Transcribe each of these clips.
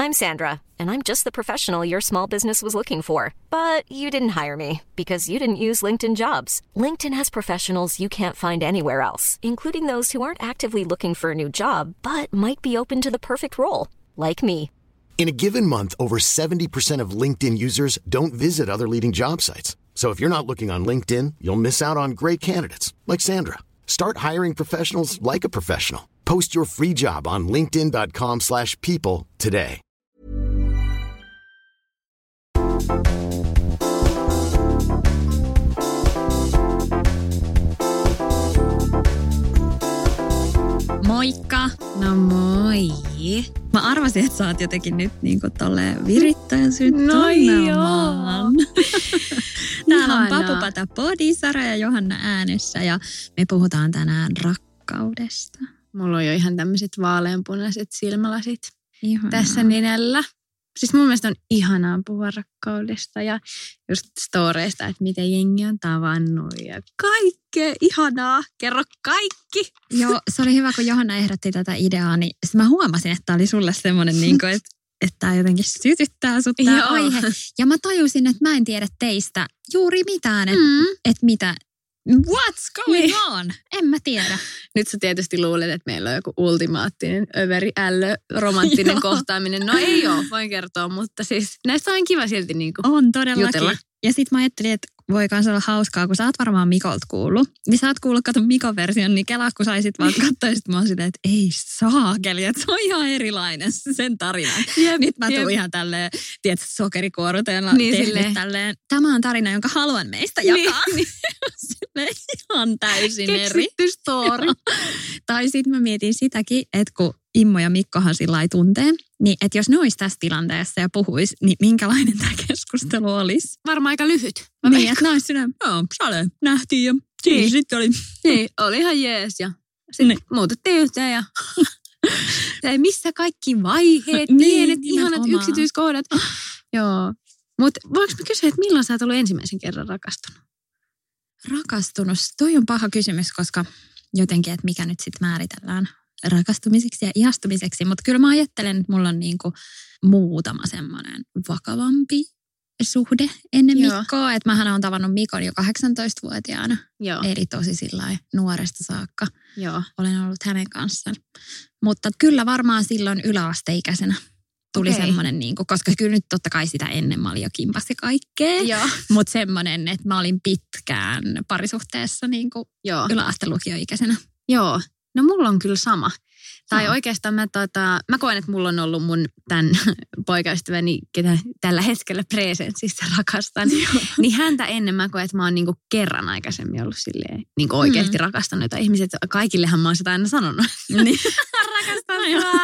I'm Sandra, and I'm just the professional your small business was looking for. But you didn't hire me because you didn't use LinkedIn Jobs. LinkedIn has professionals you can't find anywhere else, including those who aren't actively looking for a new job, but might be open to the perfect role, like me. In a given month, over 70% of LinkedIn users don't visit other leading job sites. So if you're not looking on LinkedIn, you'll miss out on great candidates like Sandra. Start hiring professionals like a professional. Post your free job on linkedin.com/people today. Moikka! No moi! Mä arvasin, että sä oot jotenkin nyt niinku tolleen virittäjän No tunnelmaan. Täällä on Papupata Podi, Sara ja Johanna äänessä ja me puhutaan tänään rakkaudesta. Mulla on jo ihan tämmöiset vaaleanpunaiset silmälasit Ihanaa. tässä nenällä. Siis mun mielestä on ihanaa puhua rakkaudesta ja just storeista, että miten jengi on tavannut ja kaikkea ihanaa. Kerro kaikki! Joo, se oli hyvä, kun Johanna ehdotti tätä ideaa, niin mä huomasin, että tää oli sulle semmoinen, niinku, että tää jotenkin sytyttää sut tää aihe. Ja mä tajusin, että mä en tiedä teistä juuri mitään, että mitä... What's going on? En mä tiedä. Nyt sä tietysti luulet, että meillä on joku ultimaattinen romanttinen kohtaaminen. No ei ole, voin kertoa, mutta siis näistä on kiva silti niinku on todellakin. jutella. Ja sit mä ajattelin, että voi kans olla hauskaa, kun sä oot varmaan Mikolta kuullut. Niin sä oot kuullut, kato Mikon version, niin kelaa, kun saisit vaan katsoa. Ja sit mä oon silleen, että ei saakeli, että se on ihan erilainen sen tarina. Nyt mä tuun ihan tälleen, tiedätkö, sokerikuoruteella tehnyt tälleen. Tämä on tarina, jonka haluan meistä jakaa. Niin. Silleen ihan täysin eri. Keksitty story. Tai sit mä mietin sitäkin, että kun Immo ja Mikkohan sillai tuntee, niin että jos ne olisi tässä tilanteessa ja puhuisi, niin minkälainen tämä keskustelu olisi? Varmaan aika lyhyt. Niin, että ne olisi silleen, Sale, nähtiin ja siinä sitten oli. Niin, oli ihan jees ja sitten muutettiin yhteen ja ei missä kaikki vaiheet, pienet, ihanat yksityiskohdat. Joo, mutta voinko mä kysyä, että milloin sä oot ollut ensimmäisen kerran rakastunut? Rakastunut? Toi on paha kysymys, koska jotenkin, että mikä nyt sitten määritellään rakastumiseksi ja ihastumiseksi. Mutta kyllä mä ajattelen, että mulla on niinku muutama semmoinen vakavampi suhde ennen Mikkoa. Että mähän olen tavannut Mikon jo 18-vuotiaana. Joo. Eli tosi sillain nuoresta saakka. Joo. Olen ollut hänen kanssaan. Mutta kyllä varmaan silloin yläasteikäisenä tuli semmoinen, niinku, koska kyllä nyt totta kai sitä ennen mä olin jo kimpas ja kaikkea. Mutta semmoinen, että mä olin pitkään parisuhteessa niinku yläastelukioikäisenä. Joo. No mulla on kyllä sama. Tai oikeastaan mä koen, että mulla on ollut mun tämän poikaystäväni, ketä tällä hetkellä presenssissä rakastan. Niin häntä ennen mä koen, että mä oon niinku kerran aikaisemmin ollut silleen niinku oikeasti rakastanut. Jota ihmiset, kaikillehan mä oon sitä aina sanonut. Niin. Rakastan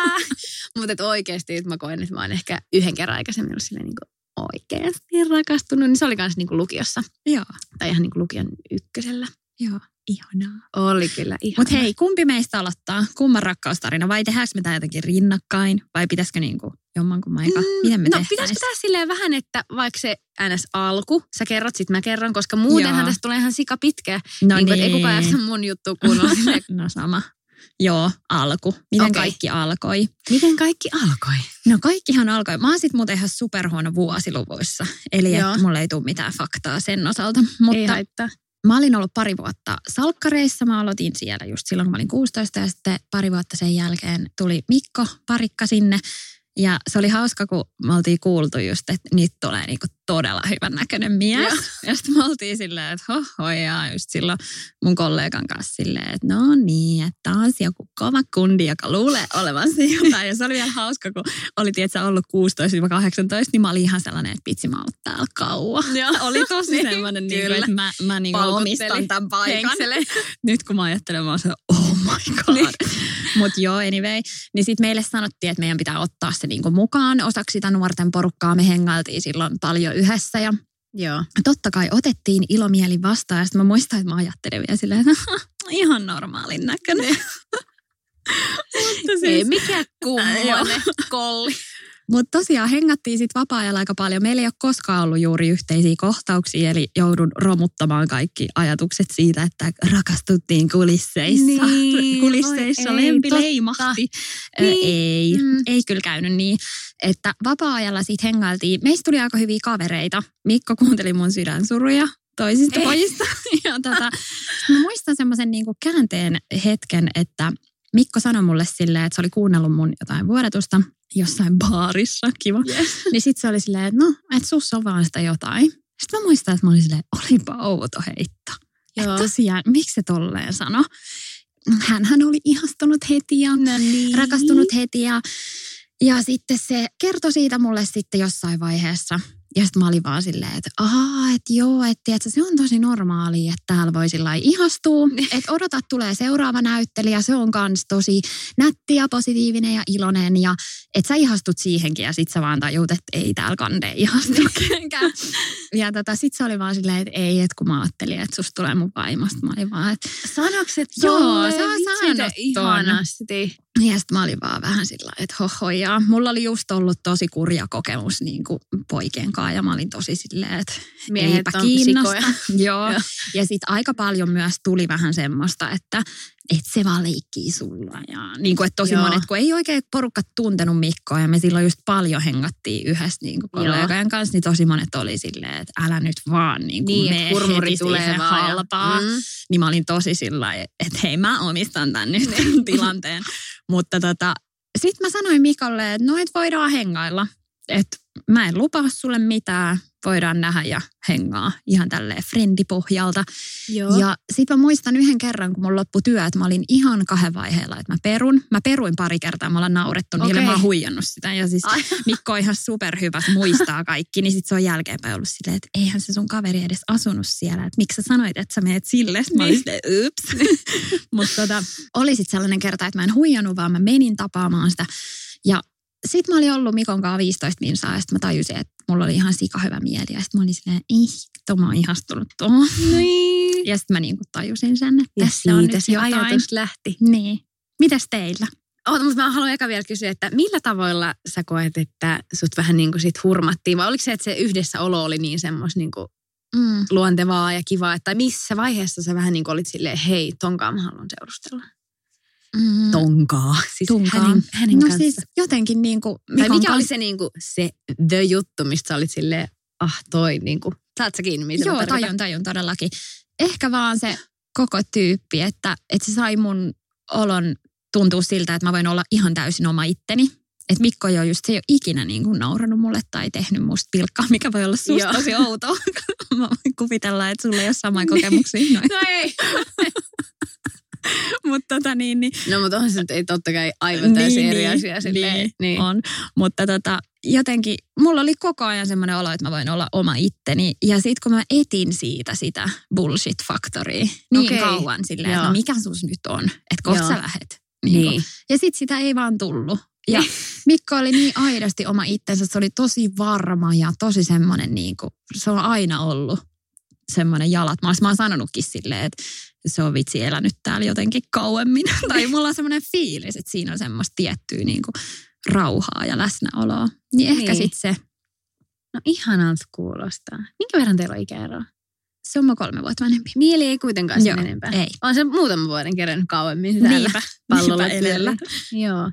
mutta oikeasti että mä koen, että mä oon ehkä yhden kerran aikaisemmin ollut silleen niinku oikeasti rakastunut. Niin se oli kans niinku lukiossa. Joo. Tai ihan niinku lukion ykkösellä. Joo. Ihanaa. Oli kyllä ihanaa. Mutta hei, kumpi meistä aloittaa? Kumman rakkaustarina? Vai tehdäänkö me tämä jotenkin rinnakkain? Vai pitäisikö niinku jommankumman eka? Miten me tehtäisiin? Pitäisikö tehdä silleen vähän, että vaikka se ns. Alku, sä kerrot, sit mä kerron, koska muutenhan tästä tulee ihan sika pitkä. No niin. Ei kukaan jaksa mun juttu kuunnella. No sama. Joo, alku. Miten kaikki alkoi? Miten kaikki alkoi? No kaikkihan alkoi. Mä oon sit muuten ihan superhuono vuosiluvuissa. Eli että mulla ei tule mitään faktaa sen osalta. Mutta ei haittaa. Mä olin ollut 2 vuotta salkkareissa. Mä aloitin siellä just silloin, kun mä olin 16 ja sitten 2 vuotta sen jälkeen tuli Mikko, parikka sinne. Ja se oli hauska, kun me oltiin kuultu just, että nyt tulee niinku todella hyvän näköinen mies. Ja sitten me oltiin silleen, että ja just silloin mun kollegan kanssa silleen, että no niin, että taas joku kova kundi, joka luulee olevansa jotain. Ja se oli vielä hauska, kun oli tietysti ollut 16-18, niin mä olin ihan sellainen, että pitsi mä oon ollut täällä kauan. Oli tosi semmoinen, niin että mä niin omistan tämän paikan. Nyt kun mä ajattelen, mä oon se, oh my god. Mutta joo, anyway. Niin sitten meille sanottiin, että meidän pitää ottaa se niinku mukaan osaksi sitä nuorten porukkaa. Me hengailtiin silloin paljon yhdessä ja totta kai otettiin ilomielin vastaan. Ja sitten mä muistan, että mä ajattelin vielä silleen, että ihan normaalin näköinen. Ei mikään kummonen kolli. Mutta tosiaan hengattiin sitten vapaa-ajalla aika paljon. Meillä ei ole koskaan ollut juuri yhteisiä kohtauksia, eli joudun romuttamaan kaikki ajatukset siitä, että rakastuttiin kulisseissa. Niin, kulisseissa lempi leimahti. Ei kyllä käynyt niin, että vapaa-ajalla sitten hengailtiin. Meistä tuli aika hyviä kavereita. Mikko kuunteli mun sydänsuruja toisista pojista. Ja mä muistan semmoisen niinku käänteen hetken, että Mikko sanoi mulle silleen, että se oli kuunnellut mun jotain vuodatusta jossain baarissa, kiva. Yes. Niin sit se oli silleen, että no, että sussa on vaan sitä jotain. Sitten mä muistan, että mä olin silleen, olipa outo heitto. Että tosiaan, miksi se tolleen sano? Hänhän oli ihastunut heti ja rakastunut heti ja sitten se kertoi siitä mulle sitten jossain vaiheessa. Ja sitten mä olin vaan silleen, että tiedätkö, se on tosi normaalia, että täällä voi sillä lailla ihastua. Että odotat, tulee seuraava näyttelijä, se on kans tosi nätti ja positiivinen ja iloinen. Ja että sä ihastut siihenkin ja sit sä vaan tajut, että ei täällä kande ihastu kenenkään. Ja sit se oli vaan silleen, että ei, että kun mä ajattelin, että susta tulee mun vaimosta. Mä olin vaan, että sanoks, että joo, sä oot sanonut ihanasti. Ja sitten mä olin vaan vähän sillä että hohojaa. Mulla oli just ollut tosi kurja kokemus niin kuin poikien kanssa ja mä olin tosi silleen, että eipä kiinnosta. Joo. Ja sitten aika paljon myös tuli vähän semmoista, että se vaan leikkii sulla. Ja niin kuin, että tosi monet, kun ei oikein porukka tuntenut Mikkoa ja me silloin just paljon hengattiin yhdessä niin kuin kollegojen kanssa, niin tosi monet oli silleen, että älä nyt vaan niin kuin mene heti siihen halpaa. Niin mä olin tosi sillä että hei, mä omistan tän nyt tilanteen. Mutta sitten mä sanoin Mikolle, että no et voidaan hengailla. Että mä en lupaa sulle mitään, voidaan nähdä ja hengaa ihan tälleen frendipohjalta. Joo. Ja sitten mä muistan yhden kerran, kun mun loppui työ, että mä olin ihan 2 vaiheella, että mä peruin pari kertaa, mä ollaan naurettu niille, mä oon huijannut sitä. Ja siis Mikko on ihan superhyvä, muistaa kaikki, niin sit se on jälkeenpäin ollut silleen, että eihän se sun kaveri edes asunut siellä, että miksi sä sanoit, että sä meet sille. Mä olin silleen, Mutta oli sit sellainen kerta, että mä en huijannut, vaan mä menin tapaamaan sitä. Ja sitten mä olin ollut Mikon kanssa 15 minsaa ja sitten mä tajusin, että mulla oli ihan sikahyvä mieli. Ja sitten mä olin silleen, mä oon ihastunut tuohon. Niin. Ja sitten mä niinku tajusin sen, että ja tässä on nyt se jotain. ajatus lähti. Niin. Mitäs teillä? Mutta mä haluan eka vielä kysyä, että millä tavoilla sä koet, että sut vähän niin kuin sit hurmattiin? Vai oliko se, että se yhdessäolo oli niin semmos niin kuin luontevaa ja kivaa? Tai missä vaiheessa sä vähän niin kuin olit silleen, hei, tonkaan mä haluan seurustella? Tonkaa. Siis hänen kanssa. Siis jotenkin niinku tai mikä oli se niinku se the juttu, mistä sä olit silleen, toi niinku, saat sä kiinni, mitä joo, tajun todellakin. Ehkä vaan se koko tyyppi, että se sai mun olon tuntua siltä, että mä voin olla ihan täysin oma itteni. Että Mikko ei ole just, se ei ole ikinä niin kuin naurannut mulle tai tehnyt musta pilkkaa, mikä voi olla susta tosi outoa. Mä voin kuvitella, että sulla ei ole samoja kokemuksia. No ei. Mutta niin. No mutta onhan se nyt ei totta kai aivan täysin eri asia. Niin on. Mutta jotenkin mulla oli koko ajan semmoinen olo, että mä voin olla oma itteni. Ja sitten kun mä etin siitä sitä bullshit-faktoria niin kauan silleen, että no mikä sus nyt on? Että kohta sä lähet. Niin. Ja sitten sitä ei vaan tullut. Ja Mikko oli niin aidosti oma itsensä, se oli tosi varma ja tosi semmoinen niin kuin, se on aina ollut semmoinen jalat. Mä oon sanonutkin silleen, että se on vitsi elänyt täällä jotenkin kauemmin. Tai mulla on semmoinen fiilis, että siinä on semmoista tiettyä niin kuin rauhaa ja läsnäoloa. Niin ehkä sitten se. No ihanalta kuulostaa. Minkä verran teillä on ikäeroa? Se on 3 vuotta vanhempi. Mieli ei kuitenkaan sen enempää. Ei. On se muutaman vuoden kerännyt kauemmin täällä pallolla edellä. Joo.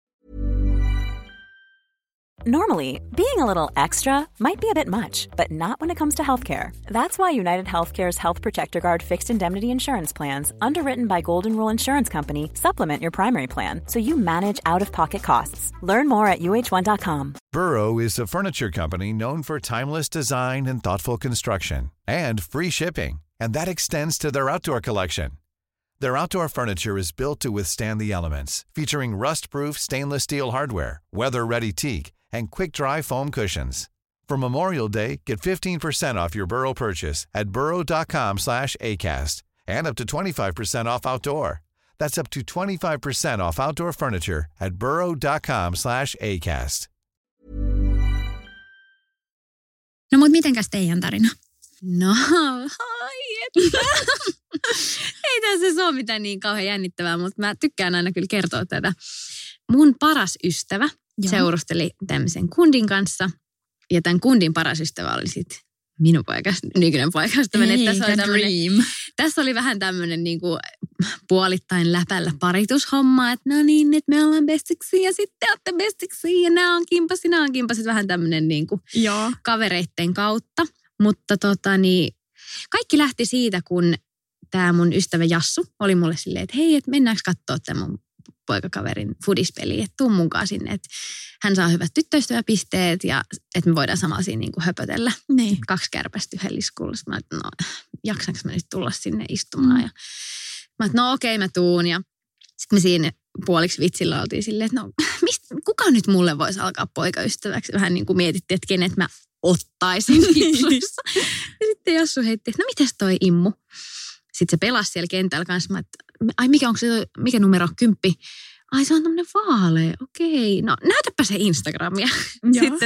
Normally, being a little extra might be a bit much, but not when it comes to healthcare. That's why United Healthcare's Health Protector Guard fixed indemnity insurance plans, underwritten by Golden Rule Insurance Company, supplement your primary plan so you manage out-of-pocket costs. Learn more at uh1.com. Burrow is a furniture company known for timeless design and thoughtful construction, and free shipping, and that extends to their outdoor collection. Their outdoor furniture is built to withstand the elements, featuring rust-proof stainless steel hardware, weather-ready teak, and quick-dry foam cushions. For Memorial Day, get 15% off your Burrow purchase at burrow.com/ACAST and up to 25% off outdoor. That's up to 25% off outdoor furniture at burrow.com/ACAST. No mut mitenkäs teidän tarina? No, ei tässä ole mitään niin kauhean jännittävää, mutta mä tykkään aina kyllä kertoa tätä. Mun paras ystävä seurusteli tämmöisen kundin kanssa. Ja tämän kundin paras ystävä oli sitten minun nykyinen poikaystäväni. Tässä oli vähän tämmöinen niinku puolittain läpällä paritushomma, että no niin, että me ollaan bestiksi ja sitten te olette bestiksi ja nämä on kimpasit. Vähän tämmöinen niinku kavereitten kautta. Mutta kaikki lähti siitä, kun tämä mun ystävä Jassu oli mulle silleen, että hei, että mennäänkö katsoa tämän mun poikakaverin fudispeliä, että tuu munkaan sinne, että hän saa hyvät tyttöystäväpisteet ja että me voidaan samalla siinä niinku höpötellä. Niin. 2 kärpästä yhden liskulla. Mä että no, jaksanko mä nyt tulla sinne istumaan ja mä että no okei, mä tuun ja sitten me siinä puoliksi vitsillä oltiin silleen, että no kuka nyt mulle voisi alkaa poikaystäväksi? Vähän niin kuin mietittiin, että kenet mä ottaisin hipsuissa. Ja sitten Jassu heitti, että no mites toi Immu? Sitten se pelasi siellä kentällä kanssa. Mä, että, ai mikä numero? 10? Ai se on tämmöinen vaalea. Okei. No näytäpä se Instagramia. Sitten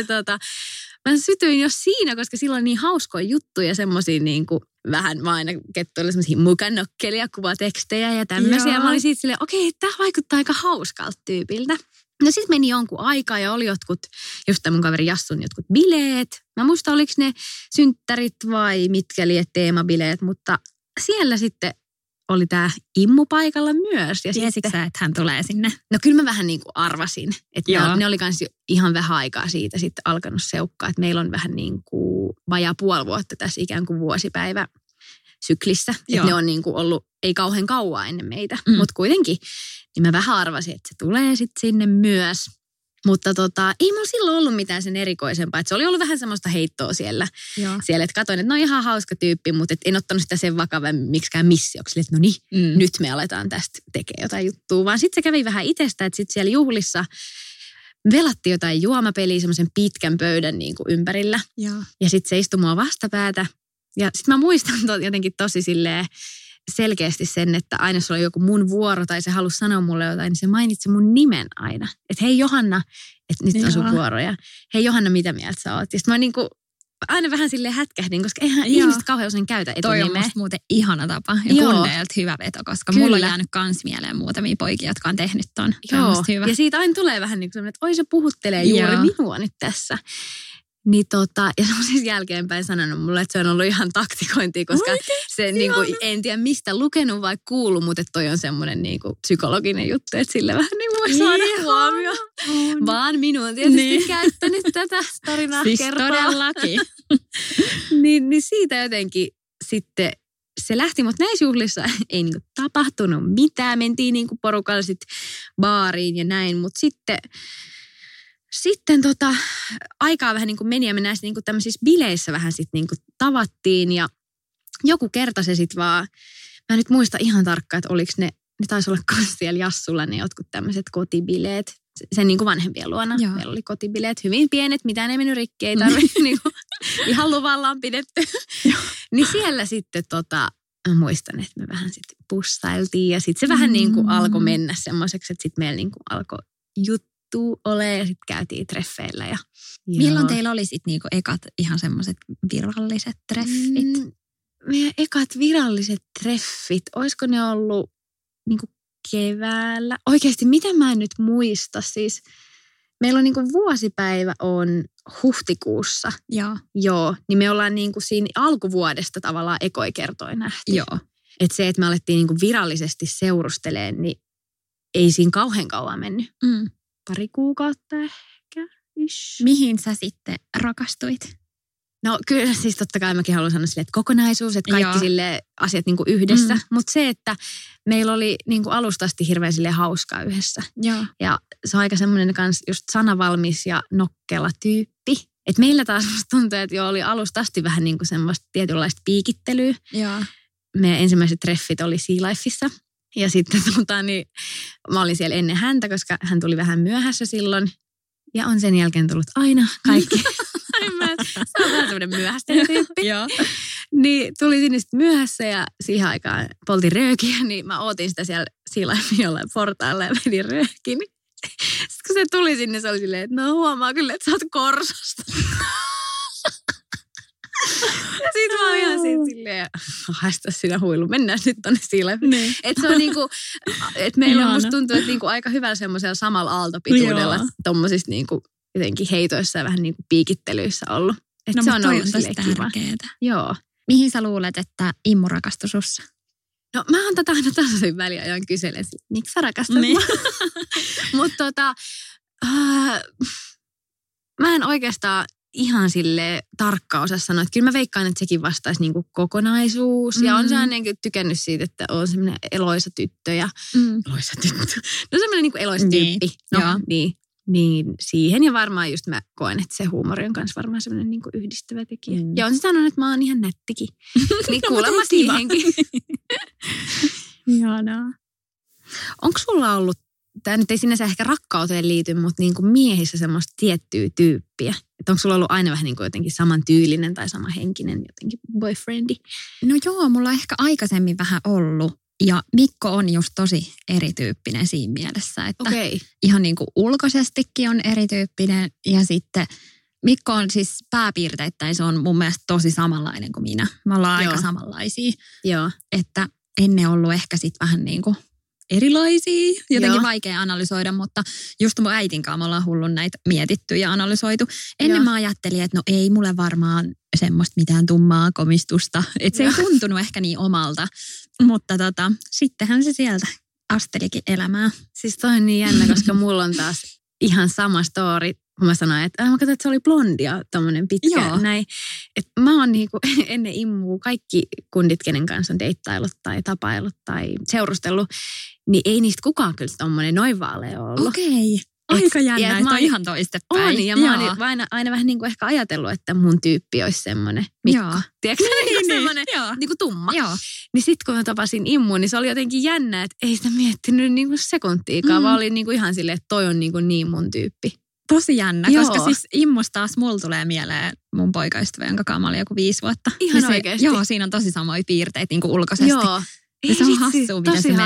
mä sytyin jo siinä, koska silloin niin hauskoja juttuja. Semmosia niin kuin vähän mä aina kettuille semmosia mukanokkelia, kuvatekstejä ja tämmöisiä. Ja mä olin siitä silleen, okei, tää vaikuttaa aika hauskalta tyypiltä. No sit meni jonkun aikaa ja oli jotkut, just tämän mun kaveri Jassun jotkut bileet. Mä muistan, oliko ne synttärit vai mitkä liet teemabileet, mutta siellä sitten oli tää Immu paikalla myös. Tiesitkö sä, että hän tulee sinne? No kyllä mä vähän niin kuin arvasin. Että ne oli kans ihan vähän aikaa siitä sitten alkanut seukkaa. Että meillä on vähän niin kuin vajaa puoli vuotta tässä ikään kuin vuosipäivä syklissä. Että ne on niin kuin ollut, ei kauhean kauaa ennen meitä, mutta kuitenkin. Niin mä vähän arvasin, että se tulee sitten sinne myös. Mutta ei mulla silloin ollut mitään sen erikoisempaa. Että se oli ollut vähän semmoista heittoa siellä. Että katsoin, että no ihan hauska tyyppi, mutta en ottanut sitä sen vakavammin miksikään missioksi. Että no niin, nyt me aletaan tästä tekemään jotain juttua. Vaan sitten se kävi vähän itsestä, että sitten siellä juhlissa velattiin jotain juomapeliä semmoisen pitkän pöydän niin kuin ympärillä. Ja sitten se istui mua vastapäätä. Ja sitten mä muistan jotenkin tosi silleen selkeästi sen, että aina jos oli joku mun vuoro tai se halusi sanoa mulle jotain, niin se mainitsi mun nimen aina. Että hei Johanna, että nyt on sun vuoro ja hei Johanna, mitä mieltä sä oot? Ja sitten mä niinku aina vähän silleen hätkähdin, koska eihän ihmiset kauhean usein käytä etunimeä. Toi on musta muuten ihana tapa ja kunneilta hyvä veto, koska mulla on jäänyt kans mieleen muutamia poikia, jotka on tehnyt ton. Hyvä. Ja siitä aina tulee vähän niin kuin semmoinen, että oi se puhuttelee juuri minua nyt tässä. Niin ja se on siis jälkeenpäin sanonut mulle, että se on ollut ihan taktikointia, koska se niinku, en tiedä mistä lukenut vai kuullut, mutta toi on semmoinen niinku psykologinen juttu, että sille vähän niin voi saada huomioon. Vaan minun on tietysti käyttänyt tätä tarinaa kertoa. Todellakin. niin siitä jotenkin sitten se lähti, mutta näissä juhlissa ei niinku tapahtunut mitään. Mentiin niinku porukalla sitten baariin ja näin, mutta sitten aikaa vähän niin kuin meni ja me näissä niin kuin tämmöisissä bileissä vähän sitten niin kuin tavattiin ja joku kerta se sitten vaan, mä en nyt muista ihan tarkkaan, että oliko ne taisi olla siellä Jassulla ne jotkut tämmöiset kotibileet, sen niin kuin vanhempien luona. Joo. Meillä oli kotibileet hyvin pienet, mitään ei mennyt rikki, ei tarvitse niin kuin, ihan luvalla on pidetty. Niin siellä sitten mä muistan, että me vähän sitten pussailtiin ja sitten se vähän niin kuin alkoi mennä semmoiseksi, että sitten meillä niin kuin alkoi ole ja sitten käytiin treffeillä. Ja milloin teillä oli sitten niinku ekat ihan semmoiset viralliset treffit? Meidän ekat viralliset treffit, olisiko ne ollut niinku keväällä? Oikeasti, mitä mä en nyt muista? Siis meillä on niinku vuosipäivä on huhtikuussa. Joo. Niin me ollaan niinku siinä alkuvuodesta tavallaan ekoikertoja nähty. Joo. Että se, että me alettiin niinku virallisesti seurustelemaan, niin ei siinä kauhean kauan mennyt. 2 kuukautta ehkä. Mihin sä sitten rakastuit? No kyllä siis totta kai mäkin haluan sanoa silleen, että kokonaisuus, että kaikki sille asiat niin kuin yhdessä. Mutta se, että meillä oli niin kuin alusta asti hirveän silleen hauskaa yhdessä. Ja se on aika semmoinen kanssa just sanavalmis ja nokkela tyyppi. Että meillä taas tuntuu, että jo oli alusta asti vähän niin kuin semmoista tietynlaista piikittelyä. Meidän ensimmäiset treffit oli Sea Lifeissa. Ja sitten niin mä olin siellä ennen häntä, koska hän tuli vähän myöhässä silloin. Ja on sen jälkeen tullut aina kaikki. Se on vähän semmoinen myöhäisten tyyppi. Niin tuli sinne sitten myöhässä ja siihen aikaan poltin röökiä, niin mä ootin sitä siellä Sea Lifein jollain portailla ja vedin röökin. Sitten kun se tuli sinne, se oli silleen, että no huomaa kyllä, että sä oot Korsosta. Ja sit mä oon ihan siitä silleen, haista sinä huilu, mennään nyt tonne sille. Niin. Että se on niinku, että meillä on musta tuntuu, että niinku aika hyvällä semmoisella samalla aaltopituudella tommosista niinku jotenkin heitoissa ja vähän niinku piikittelyissä ollut. Että se on ollut silleen kiva. Joo. Mihin sä luulet, että Immu rakastui sussa? No mä oon tätä aina tasaisin väliajoin kyselen, miksi sä rakastat niin. Mutta mä en oikeastaan ihan sille tarkkaan osaa sanoa, että kyllä mä veikkaan, että sekin vastaisi niinku kokonaisuus. Ja on se ainakin tykännyt siitä, että on semmoinen eloisa tyttö ja eloisa tyttö. No semmoinen niinku eloisa tyyppi. No, niin siihen. Ja varmaan just mä koen, että se huumori on kanssa varmaan semmoinen niinku yhdistävä tekijä. Ja on se sanonut, että mä oon ihan nättikin. Niin kuulemma siihenkin. Ihanaa. Onko sulla ollut, tämä nyt ei sinänsä ehkä rakkauteen liity, mutta niin kuin miehissä semmoista tiettyä tyyppiä? Että onko sulla ollut aina vähän niin kuin jotenkin samantyylinen tai samanhenkinen jotenkin boyfriendi? No joo, mulla on ehkä aikaisemmin vähän ollut. Ja Mikko on just tosi erityyppinen siinä mielessä, että ihan niin kuin ulkoisestikin on erityyppinen. Ja sitten Mikko on siis pääpiirteittäin, se on mun mielestä tosi samanlainen kuin minä. Me ollaan aika samanlaisia. Joo. Että ennen ollut ehkä sitten vähän niin kuin erilaisia, jotenkin vaikea analysoida, mutta just mun äitin kanssa me ollaan hullun näitä mietitty ja analysoitu. Ennen mä ajattelin, että no ei mulle varmaan semmoista mitään tummaa komistusta, että se ei tuntunut ehkä niin omalta, mutta sittenhän se sieltä astelikin elämää. Siis toi on niin jännä, koska mulla on taas ihan sama story, kun mä sanoin, että mä katsoin, että se oli blondia, tommonen pitkä näin. Että mä oon niinku ennen Immua kaikki kundit, kenen kanssa on deittailut tai tapailut tai seurustellut, niin ei niistä kukaan kyllä tommonen noin vaalea ollut. Okei. Aika jännä, että on ihan toistepäin. On, ja mä oon aina vähän niin kuin ehkä ajatellut, että mun tyyppi olisi semmoinen Mikko. Tiedätkö semmoinen niin kuin tumma. Joo. Niin sit kun mä tapasin Immuun, niin se oli jotenkin jännä, että ei sitä miettinyt niin kuin sekuntiikaan, vaan oli niin kuin ihan silleen, että toi on niin mun tyyppi. Tosi jännä, koska siis Immusta taas mulla tulee mieleen mun poikaystävä, jonka kanssa mä olin joku 5 vuotta. Ihan oikeasti. Joo, siinä on tosi samoja piirteitä niin kuin ulkoisesti. Joo. Ja se on hassua, miten se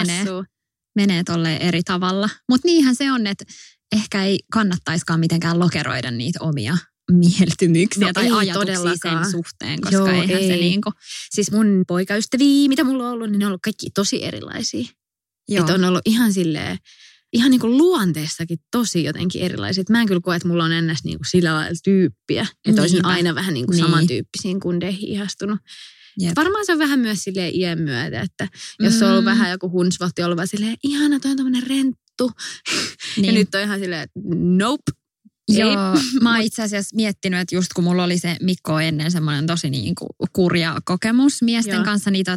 menee tolleen eri tavalla. Mutta niinhän se on, että ehkä ei kannattaiskaan mitenkään lokeroida niitä omia mieltymyksiä tai ajatuksia sen suhteen, koska eihän se niinku. Siis mun poikaystäviä, mitä mulla on ollut, niin ne on ollut kaikki tosi erilaisia. Että on ollut ihan silleen, ihan niinku luonteessakin tosi jotenkin erilaisia. Mä en kyllä koe, että mulla on ennäs niinku sillä lailla tyyppiä. Että olisin aina vähän niinku samantyyppisiin kundeihin ihastunut. Varmaan se on vähän myös silleen iän myötä, että jos on ollut vähän joku hunsvohti, ollut vaan silleen, ihana, toi on tämmönen renttu. Niin. Ja nyt on ihan silleen, että nope. Joo, mä oon itse asiassa miettinyt, että just kun mulla oli se Mikko ennen semmoinen tosi niin kuin kurja kokemus miesten kanssa, niin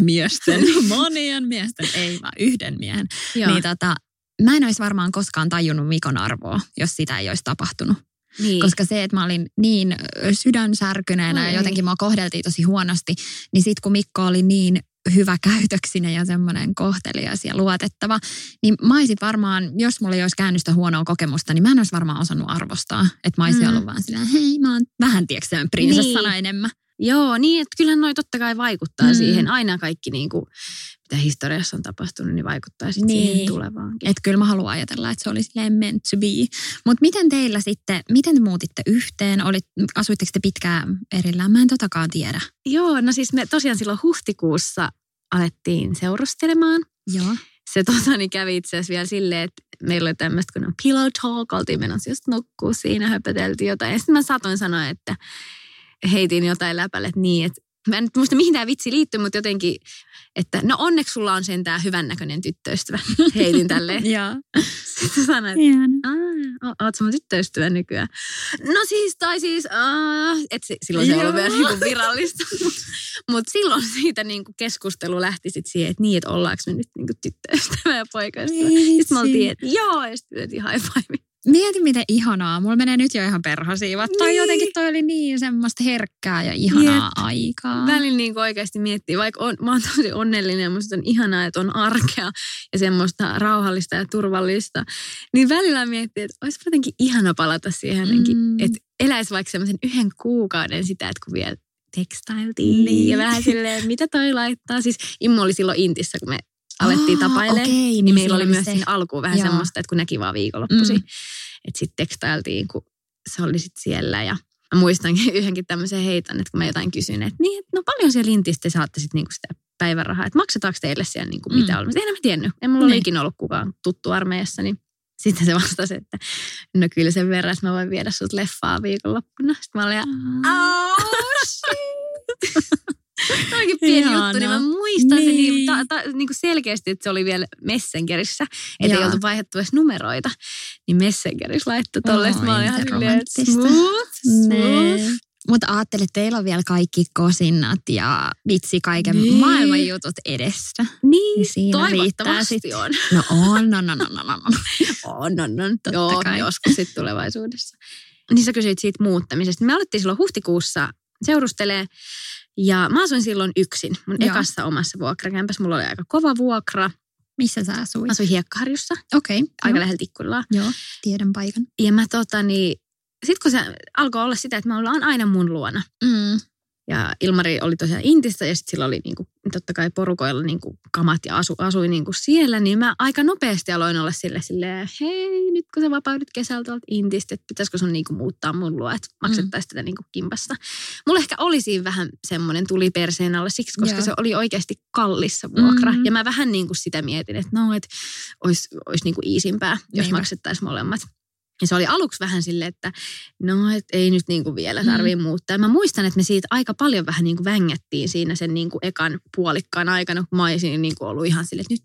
monien miesten, ei vaan yhden miehen. Niin mä en olisi varmaan koskaan tajunnut Mikon arvoa, jos sitä ei olisi tapahtunut. Niin. Koska se, että mä olin niin sydänsärkyneenä ja jotenkin mua kohdeltiin tosi huonosti, niin sit kun Mikko oli niin hyvä käytöksinen ja semmoinen kohtelias ja luotettava, niin mä olisin varmaan, jos mulla ei olisi käynyt sitä huonoa kokemusta, niin mä en olisi varmaan osannut arvostaa. Että mä olisin ollut vaan silleen, hei, mä oon vähän tiekseen prinsessana enemmän. Joo, niin, että kyllähän noi totta kai vaikuttaa siihen. Aina kaikki niin kuin, mitä historiassa on tapahtunut, niin vaikuttaa sitten siihen tulevaankin. Että kyllä mä haluan ajatella, että se oli silleen meant to be. Mutta miten teillä sitten, miten te muutitte yhteen? Asuitteko te pitkään erillään? Mä en totakaan tiedä. Joo, no siis me tosiaan silloin huhtikuussa alettiin seurustelemaan. Joo. Se kävi itse asiassa vielä silleen, että meillä oli tämmöistä kun on pillow talk, oltiin menossa just nukkuu siinä, höpöteltiin jotain. Ja sitten mä saatoin sanoa, että heitin jotain läpälle, että niin, että mä en nyt muista mihin tämä vitsi liittyy, mutta jotenkin, että no onneksi sulla on sentään hyvännäköinen tyttöystävä. Heitin tälleen. Joo. Sitten sanoin, että oot sä mun tyttöystävä nykyään? No siis, että silloin se oli vielä niin virallista. Mutta silloin siitä niin kuin keskustelu lähti sitten siihen, että niin, että ollaanko me nyt niin kuin tyttöystävä ja poikaystävä. Sitten me oltiin, että joo, ja sitten high five. Mieti miten ihanaa. Mulla menee nyt jo ihan perhosiivat. Niin. Toi oli niin semmoista herkkää ja ihanaa aikaa. Välillä niin oikeasti miettii, vaikka mä oon tosi onnellinen ja musta on ihanaa, että on arkea ja semmoista rauhallista ja turvallista. Niin välillä miettii, että olisi jotenkin ihana palata siihen, että eläisi vaikka semmoisen 1 kuukauden sitä, että kun vielä tekstailtiin niin. Ja vähän silleen, mitä toi laittaa. Siis Immu oli silloin Intissä, kun me alettiin tapailemaan, niin meillä oli myös siinä alkuun vähän semmoista, että kun näki vaan viikonloppuisin, että sitten tekstailtiin, kun se oli sitten siellä. Ja Mä muistankin yhdenkin tämmöisen heiton, että kun mä jotain kysyin, että niin, no paljon siellä Intistä te saatte sitten niinku sitä päivärahaa, että maksetaanko teille siellä niinku mitä on. En mä tiennyt, en mulla ole ikinä ollut kukaan tuttu armeijassa, niin sitten se vastasi, että no kyllä sen verran, että mä voin viedä sut leffaa viikonloppuna. Sitten mä olin, Tämä onkin pieni juttu, niin mä muistan sen niin selkeästi, että se oli vielä Messengerissä, että ei oltu vaihdettu edes numeroita. Niin Messengerissä laittoi tolle, että mä olin ihan silleen, smooth. Mutta ajattelin, että teillä on vielä kaikki kosinnat ja vitsi kaiken maailman jutut edessä. Niin toivottavasti on. No on. Joo, joskus sitten tulevaisuudessa. Niin sä kysyit siitä muuttamisesta. Me alettiin silloin huhtikuussa seurustelee. Ja mä asuin silloin yksin. Mun ekassa omassa vuokrakämpässä. Mulla oli aika kova vuokra. Missä sä asuit? Mä asuin Hiekkaharjussa. Okei. Aika lähellä Tikkurilaa. Joo, tiedän paikan. Ja mä sit kun se alkoi olla sitä, että mä ollaan aina mun luona. Ja Ilmari oli tosiaan Intistä ja sitten sillä oli niinku, totta kai porukoilla niinku kamat ja asui niinku siellä. Niin mä aika nopeasti aloin olla silleen, hei nyt kun sä vapaudut kesällä tuolta Intistä, että pitäisikö sun niinku muuttaa mun luo, että maksettaisiin tätä niinku kimpasta. Mulla ehkä oli siinä vähän semmoinen tuli perseen alle siksi, koska se oli oikeasti kallissa vuokra. Ja mä vähän niinku sitä mietin, että että olisi niinku iisimpää, jos maksettaisiin molemmat. Ja se oli aluksi vähän silleen, että et ei nyt niinku vielä tarvii muuttaa. Ja mä muistan, että me siitä aika paljon vähän niinku vängättiin siinä sen niinku ekan puolikkaan aikana, kun mä olisin niinku ollut ihan silleen, että nyt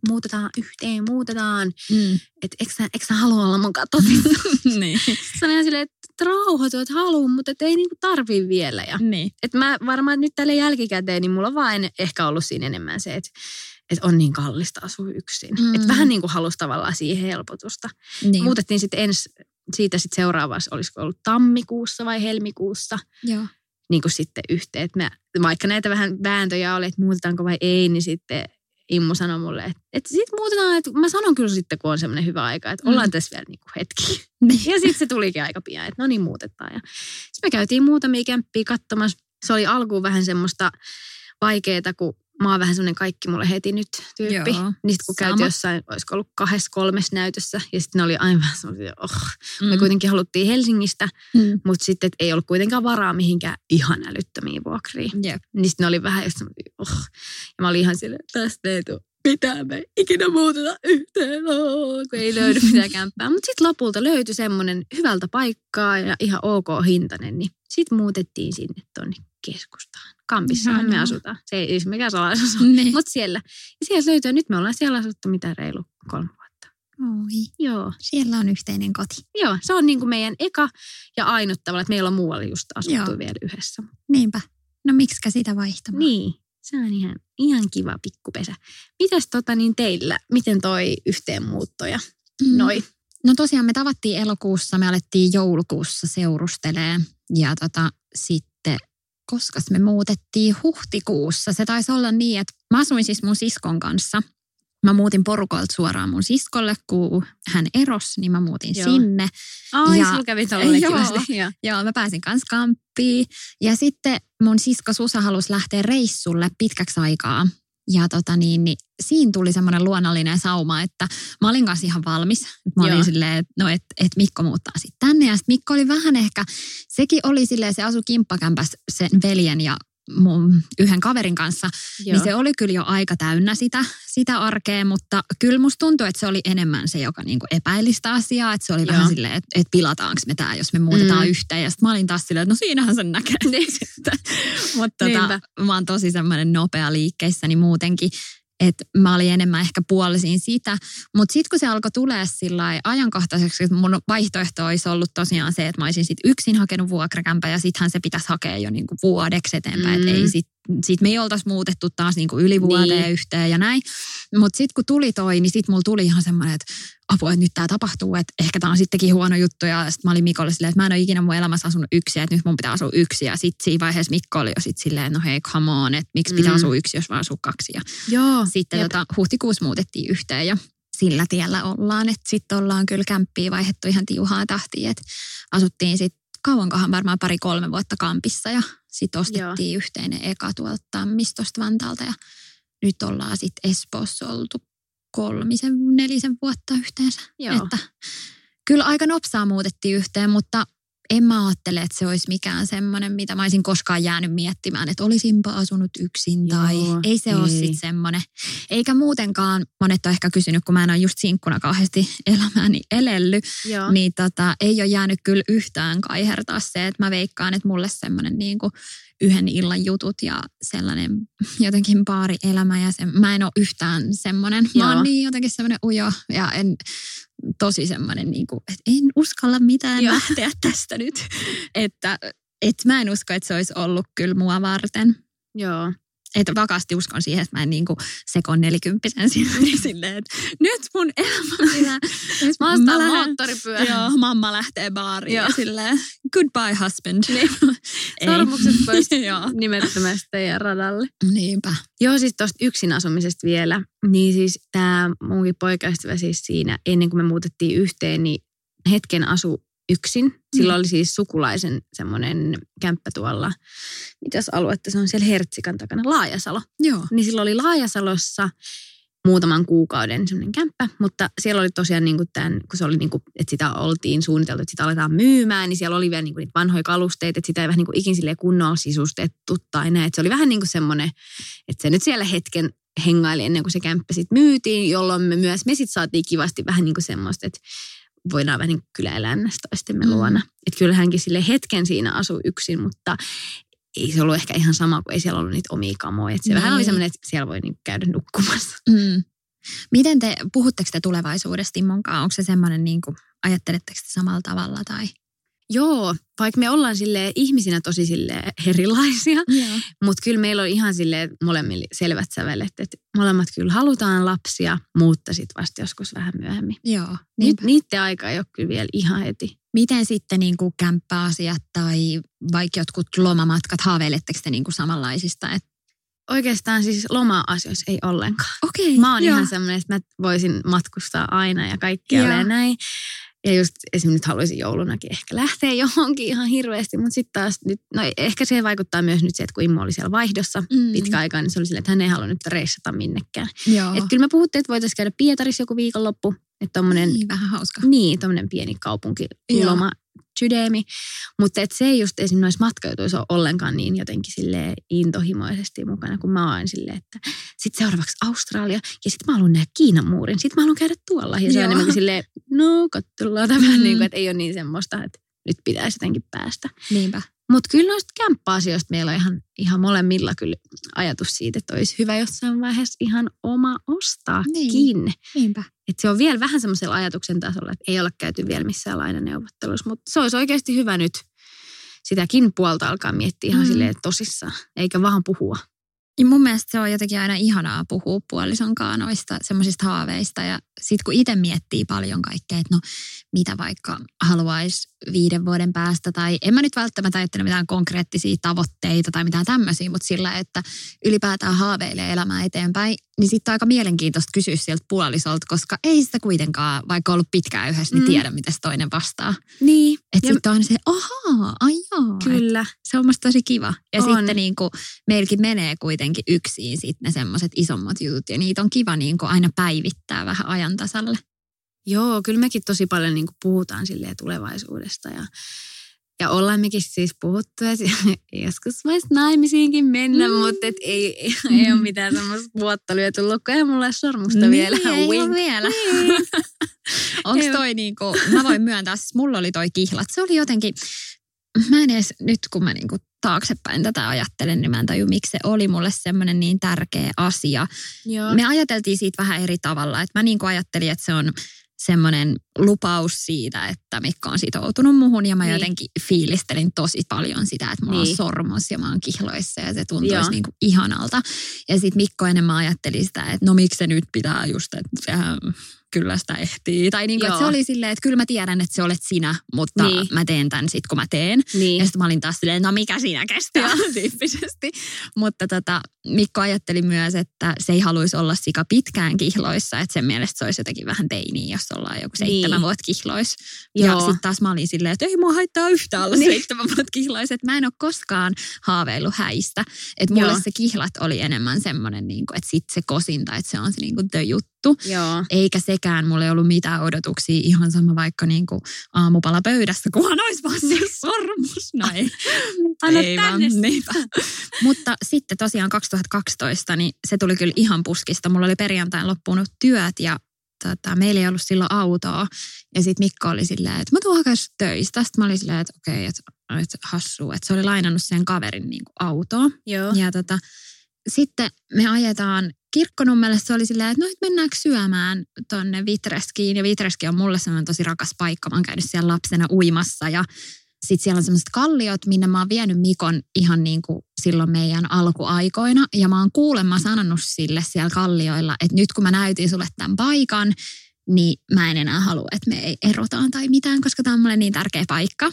muutetaan. Että eikö sä halua olla mun katsotaan? Niin. Se on ihan silleen, että rauhoitu, että haluun, mutta et ei niinku tarvii vielä. Niin. Että mä varmaan nyt tälle jälkikäteen, niin mulla on vaan ehkä ollut siinä enemmän se, että on niin kallista asua yksin. Että vähän niinku halusi tavallaan siihen helpotusta. Niin. Muutettiin sitten siitä sitten seuraavassa, olisiko ollut tammikuussa vai helmikuussa, niin kuin sitten yhteen. Vaikka näitä vähän vääntöjä oli, että muutetaanko vai ei, niin sitten Immu sanoi mulle, että sitten muutetaan, että mä sanon kyllä sitten, kun on semmoinen hyvä aika, että ollaan tässä vielä niin kuin hetki. Ja sitten se tulikin aika pian, että no niin muutetaan. Ja sitten me käytiin muutamia kämppiä katsomassa. Se oli alkuun vähän semmoista vaikeaa, kun mä oon vähän semmoinen kaikki mulle heti nyt tyyppi. Niin sitten kun käytiin jossain, olisiko ollut 2-3 näytössä. Ja sitten ne oli aivan semmoisia, me kuitenkin haluttiin Helsingistä. Mutta sitten ei ollut kuitenkaan varaa mihinkään ihan älyttömiä vuokria. Niin sitten ne oli vähän just semmoisia, Ja mä olin ihan silleen, tästä ei tule mitään, me ei ikinä muuteta yhteen, kun ei löydy mitään kämppää. Mutta sitten lopulta löytyi semmoinen hyvältä paikkaa ja ihan ok hintainen. Niin sitten muutettiin sinne tonne keskustaan. Kampissahan me asutaan. Se ei mikään salaisuus ole, mutta siellä. Ja sieltä löytyy, nyt me ollaan siellä asuttu mitä reilu 3 vuotta. Oi. Joo. Siellä on yhteinen koti. Joo, se on niin kuin meidän eka ja ainut tavalla, että meillä on muualla just asuttu vielä yhdessä. Niinpä. No miksikä sitä vaihtamaan? Niin, se on ihan kiva pikkupesä. Mitäs teillä, miten toi yhteenmuutto ja noi? No tosiaan me tavattiin elokuussa, me alettiin joulukuussa seurustelee ja sitten koska me muutettiin huhtikuussa. Se taisi olla niin, että mä asuin siis mun siskon kanssa. Mä muutin porukolta suoraan mun siskolle, kun hän erosi, niin mä muutin sinne. Ai, sulla kävi tolle kivasti. Joo, mä pääsin kanssa kamppiin. Ja sitten mun sisko Susa halusi lähteä reissulle pitkäksi aikaa. Ja niin siinä tuli semmoinen luonnollinen sauma, että mä olin kanssa ihan valmis. Mä olin silleen, että Mikko muuttaa sitten tänne. Ja sitten Mikko oli vähän ehkä, sekin oli silleen, se asui kimppakämpässä sen veljen ja mun yhden kaverin kanssa. Niin se oli kyllä jo aika täynnä sitä arkea, mutta kyllä musta tuntui, että se oli enemmän se, joka niinku epäili sitä asiaa. Että se oli vähän silleen, että pilataanko me tää, jos me muutetaan yhteen. Ja sitten mä olin taas silleen, että no siinähän sen näkee. Mutta mä oon tosi semmoinen nopea liikkeissäni muutenkin. Että mä olin enemmän ehkä puolisin sitä. Mutta sitten kun se alkoi tulee sillä ajankohtaiseksi, että mun vaihtoehto olisi ollut tosiaan se, että mä olisin sitten yksin hakenut vuokrakämpää ja sittenhän se pitäisi hakea jo niinku vuodeksi eteenpäin. Että ei sit me ei oltaisi muutettu taas niinku yli vuoteen yhteen ja näin. Mutta sitten kun tuli toi, niin sitten mulla tuli ihan semmoinen, että apua, että nyt tämä tapahtuu, että ehkä tämä on sittenkin huono juttu. Ja sitten mä olin Mikolle silleen, että mä en ole ikinä mun elämässä asunut yksin, että nyt mun pitää asua yksin. Ja sitten siinä vaiheessa Mikko oli jo sitten silleen, no hei, come on, että miksi pitää asua yksin, jos vaan asuu 2. Ja sitten huhtikuussa muutettiin yhteen ja sillä tiellä ollaan. Että sitten ollaan kyllä kämppiä vaihdettu ihan tiuhaan tahtiin, että asuttiin sitten kauankohan varmaan 2-3 vuotta kampissa ja sitten ostettiin yhteinen eka tuolta Tammistosta Vantaalta ja nyt ollaan sitten Espoossa oltu 3-4 vuotta yhteensä. Että kyllä aika nopsaa muutettiin yhteen, mutta en mä ajattele, että se olisi mikään semmoinen, mitä mä olisin koskaan jäänyt miettimään, että olisinpa asunut yksin tai ei se ole sitten semmoinen. Eikä muutenkaan, monet on ehkä kysynyt, kun mä en ole just sinkkuna kauheasti elämääni elellyt, niin ei ole jäänyt kyllä yhtään kaihertaa se, että mä veikkaan, että mulle semmoinen niin kuin yhden illan jutut ja sellainen jotenkin baarielämä ja mä en ole yhtään semmoinen. Mä oon niin jotenkin semmoinen ujo ja tosi semmoinen, niin kuin, että en uskalla mitään lähteä tästä nyt. Että mä en usko, että se olisi ollut kyllä mua varten. Joo. Että vakaasti uskon siihen, että mä en niin kuin sekoon 40-vuotiaan silleen, että nyt mun elämä pitää. Mä ostan moottoripyörän. Joo, mamma lähtee baariin ja silleen, goodbye husband. Niin. Sormukset pois nimettömästi teidän radalle. Niinpä. Joo, siis tuosta yksin asumisesta vielä. Niin siis tämä munkin poikaystävä siis siinä, ennen kuin me muutettiin yhteen, niin hetken asu yksin. Silloin oli siis sukulaisen semmoinen kämppä tuolla, mitäs aluetta se on siellä Hertsikan takana, Laajasalo. Joo. Niin silloin oli Laajasalossa muutaman kuukauden semmoinen kämppä, mutta siellä oli tosiaan niin kuin tämän, kun se oli niin kuin, että sitä oltiin suunniteltu, että sitä aletaan myymään, niin siellä oli vielä niin kuin niitä vanhoja kalusteita, että sitä ei vähän niin kuin ikin silleen kunnolla sisustettu tai näin. Että se oli vähän niin kuin semmoinen, että se nyt siellä hetken hengaili ennen kuin se kämppä sitten myytiin, jolloin me sitten saatiin kivasti vähän niin kuin semmoista, että voidaan vähän niin kuin kyläelämästä toistemme luona. Että kyllä hänkin sille hetken siinä asui yksin, mutta ei se ollut ehkä ihan sama, kun ei siellä ollut niitä omia kamoja. Että se vähän oli semmoinen, että siellä voi niin käydä nukkumassa. Miten puhutteko te tulevaisuudesta Timmonkaan? Onko se semmoinen, niin kuin, ajatteletteko te samalla tavalla tai? Joo, vaikka me ollaan silleen ihmisinä tosi silleen erilaisia, mutta kyllä meillä on ihan silleen molemmille selvät sävelet, että molemmat kyllä halutaan lapsia, mutta sitten vasta joskus vähän myöhemmin. Joo. Niiden aika ei ole kyllä vielä ihan heti. Miten sitten niin kuin kämppäasiat tai vaikka jotkut lomamatkat, haaveiletteko te niin kuin samanlaisista? Oikeastaan siis loma-asioissa ei ollenkaan. Okei. Mä oon ihan semmoinen, että mä voisin matkustaa aina ja kaikkea ole näin. Ja just esimerkiksi nyt haluaisin joulunakin ehkä lähteä johonkin ihan hirveästi, mutta sitten taas nyt, no ehkä se vaikuttaa myös nyt se, että kun Immo oli siellä vaihdossa pitkä aikaa, niin se oli silleen, että hän ei halunnut nyt reissata minnekään. Että kyllä me puhuttiin, että voitaisiin käydä Pietarissa joku viikonloppu. Että tommonen, vähän hauska. Niin, tommonen pieni kaupunkiloma sydämi. Mutta et se ei just esimerkiksi noissa matkajutuissa ole ollenkaan niin jotenkin silleen intohimoisesti mukana, kun mä oon silleen, että sitten seuraavaksi Australia ja sitten mä haluan nähdä Kiinan muurin. Sitten mä haluan käydä tuolla. Ja se on enemmänkin silleen, no katsellaan tämän, niin kuin, että ei ole niin semmoista, että nyt pitäisi jotenkin päästä. Niinpä. Mutta kyllä noista kämppäasioista meillä on ihan molemmilla kyllä ajatus siitä, että olisi hyvä jossain vaiheessa ihan oma ostaakin. Niinpä. Että se on vielä vähän semmoisella ajatuksen tasolla, että ei olla käyty vielä missään lainaneuvottelussa, mutta se olisi oikeasti hyvä nyt sitäkin puolta alkaa miettiä ihan silleen tosissaan, eikä vaan puhua. Ja mun mielestä se on jotenkin aina ihanaa puhua puolisonkaan noista semmoisista haaveista. Ja sitten kun itse miettii paljon kaikkea, että no mitä vaikka haluaisi 5 vuoden päästä. Tai en mä nyt välttämättä ajattele mitään konkreettisia tavoitteita tai mitään tämmöisiä, mutta sillä, että ylipäätään haaveilee elämää eteenpäin. Niin sitten on aika mielenkiintoista kysyä sieltä puolisolta, koska ei sitä kuitenkaan, vaikka ollut pitkään yhdessä, niin tiedä, miten se toinen vastaa. Niin. Että sitten on se, ahaa, ai joo. Kyllä. Se on musta tosi kiva. Ja on. sitten niin kuin meilläkin menee kuitenkin yksin sitten ne semmoiset isommat jutut. Ja niitä on kiva niin kuin aina päivittää vähän ajan tasalle. Joo, kyllä mekin tosi paljon niin kuin puhutaan silleen tulevaisuudesta ja ollaan mekin siis puhuttu, että joskus voisi naimisiinkin mennä, mutta et ei ole mitään semmoista vuottalyä tullut, kun ei mulla sormusta vielä. Ei ole vielä. Onko toi niinku, mä voin myöntää, siis mulla oli toi kihlat. Se oli jotenkin, mä en edes, nyt kun mä niinku taaksepäin tätä ajattelen, niin mä en taju, miksi se oli mulle semmoinen niin tärkeä asia. Joo. Me ajateltiin siitä vähän eri tavalla, että mä niinku ajattelin, että se on semmoinen lupaus siitä, että Mikko on sitoutunut muhun ja mä jotenkin fiilistelin tosi paljon sitä, että mulla on sormus ja mä oon kihloissa ja se tuntuisi niin kuin ihanalta. Ja sitten Mikko enemmän ajatteli sitä, että no miksi se nyt pitää just, että sehän kyllä sitä ehtii. Tai niin kuin, että se oli silleen, että kyllä mä tiedän, että se olet sinä, mutta mä teen tämän sit, kun mä teen. Niin. Ja sitten mä olin taas silleen, no mikä siinä kestää tyyppisesti. Mutta Mikko ajatteli myös, että se ei haluaisi olla sika pitkään kihloissa, että sen mielestä se olisi jotenkin vähän teiniä, jos ollaan joku 7 vuotta kihloissa. Ja sitten taas mä olin silleen, että ei mua haittaa yhtään olla 7 vuotta kihloissa, että mä en ole koskaan haaveillut häistä. Että mulle se kihlat oli enemmän semmoinen, niin kuin, että sitten se kosinta, että se on se niin kuin the juttu. juttu. Joo. Eikä sekään, mulla ei ollut mitään odotuksia, ihan sama vaikka niinku aamupala pöydässä, kunhan olisi vaan se sormus. No ei. Anna ei tänne vaan, niinpä. Mutta sitten tosiaan 2012, niin se tuli kyllä ihan puskista. Mulla oli perjantain loppunut työt ja meillä ei ollut silloin autoa. Ja sitten Mikko oli silleen, että mä tuun hakemaan töistä. Sitten mä olin silleen, että okei, että hassua. Että se oli lainannut sen kaverin niinku autoa. Joo. Ja sitten me ajetaan Kirkkonummelle. Se oli silleen, että no mennäänkö syömään tonne Vitreskiin. Ja Vitreski on mulle sellainen tosi rakas paikka. Mä oon käynyt siellä lapsena uimassa ja sitten siellä on sellaiset kalliot, minne mä oon vienyt Mikon ihan niin kuin silloin meidän alkuaikoina. Ja mä oon kuulemma sanonut sille siellä kallioilla, että nyt kun mä näytin sulle tämän paikan, niin mä en enää halua, että me ei erotaan tai mitään, koska tää on mulle niin tärkeä paikka.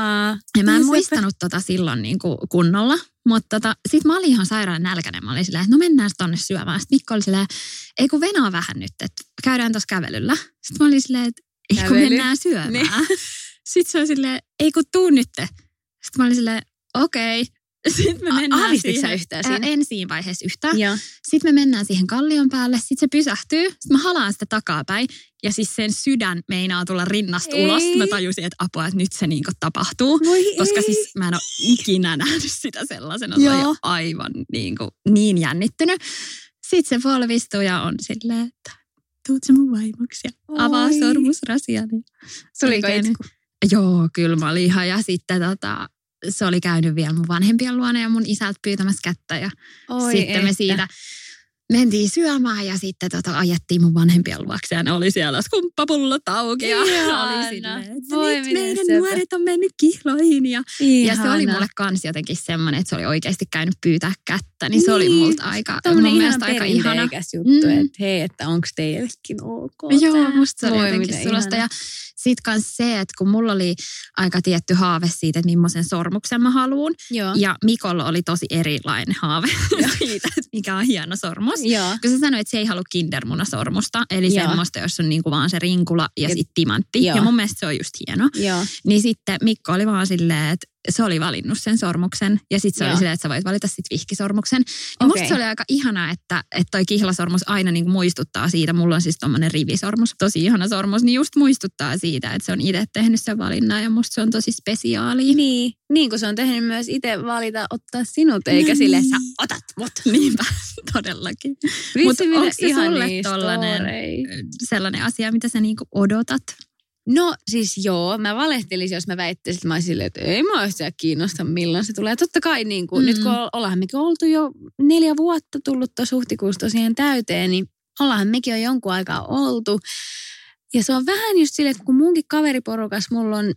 Ja mä en muistanut silloin niin kuin kunnolla. Mutta sit mä olin ihan sairaan nälkäinen. Mä olin silleen, että no mennään tonne syömään. Sitten Mikko oli silleen, ei kun venaa vähän nyt, että käydään tuossa kävelyllä. Sitten mä olin silleen, että ei kun mennään syömään. Niin. Sitten se oli silleen, ei kun tuu nyt. Sitten mä olin silleen, okei. Sitten me mennään Aavistitko sä yhtään siinä? En siinä vaiheessa yhtään. Joo. Sitten me mennään siihen kallion päälle. Sitten se pysähtyy. Sitten mä halaan sitä takapäin. Ja siis sen sydän meinaa tulla rinnasta ulos. Mä tajusin, että apua, että nyt se niinku tapahtuu. Koska siis mä en ole ikinä nähnyt sitä sellaisena. Se on aivan niin jännittynyt. Sitten se polvistuu ja on silleen, että tuut sä mun vaimoksi ja avaa sormusrasiani. Tuliko itku? Joo, kyllä mä olin ihan. Ja sitten se oli käynyt vielä mun vanhempien luona ja mun isältä pyytämässä kättä. Ja sitten me siitä mentiin syömään ja sitten ajettiin mun vanhempien luokse. Ja ne oli siellä skumppapullot auki. Ja oli silleen, että nyt meidän nuoret on mennyt kihloihin. Ja se oli mulle kans jotenkin semmoinen, että se oli oikeasti käynyt pyytää kättä. Niin se oli multa mun mielestä aika ihana. Juttu, että hei, että onko teillekin ok. Joo, musta se oli jotenkin sulosta. Ja sitten kans se, että kun mulla oli aika tietty haave siitä, että millaisen sormuksen mä haluun. Ja Mikolla oli tosi erilainen haave siitä, että mikä on hieno sormus. Kun sä sanoit, että se ei halua kindermunasormusta, eli semmoista, jossa on niinku vaan se rinkula ja sitten timantti. Ja mun mielestä se on just hieno. Niin sitten Mikko oli vaan silleen, että se oli valinnut sen sormuksen ja sitten se oli silleen, että sä voit valita sitten vihkisormuksen. Ja musta se oli aika ihanaa, että toi kihlasormus aina niinku muistuttaa siitä. Mulla on siis tommonen rivisormus, tosi ihana sormus, niin just muistuttaa siitä, että se on itse tehnyt sen valinnan ja musta se on tosi spesiaalia. Niin kun se on tehnyt myös itse valita ottaa sinut, eikä silleen, että sä otat mut. Niinpä, todellakin. Mutta onko se sulle sellainen asia, mitä sä niinku odotat? No siis joo, mä valehtelisin, jos mä väittäisin, että mä olisin silleen, että ei mä olisi kiinnosta, milloin se tulee. Totta kai niin kuin, nyt kun ollaan mekin oltu jo 4 vuotta tullut tuossa huhtikuussa tosiaan täyteen, niin ollaan mekin jo jonkun aikaa oltu. Ja se on vähän just silleen, että kun munkin kaveriporukas mulla on,